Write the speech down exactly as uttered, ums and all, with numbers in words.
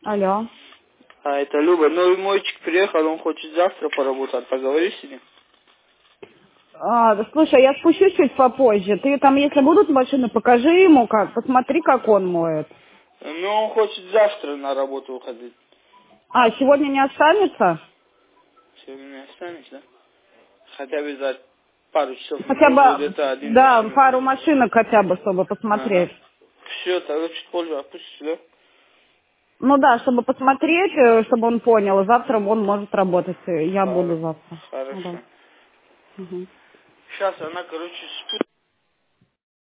Алло. А, это Люба. Новый мойчик приехал, он хочет завтра поработать. Поговори с ним. А, слушай, я спущусь чуть попозже. Ты там, если будут машины, покажи ему как, посмотри, как он моет. Ну, он хочет завтра на работу уходить. А, сегодня не останется? Сегодня не останешь, да? Хотя бы за пару часов, не Хотя может бы, где-то один да, машину. пару машинок хотя бы, чтобы Ага. посмотреть. Все, тогда чуть позже опустишь, да? Ну да, чтобы посмотреть, э, чтобы он понял. И завтра он может работать. э, Я буду Хор- завтра. Ну да. Хорошо. Мгм. Сейчас она, короче, спит.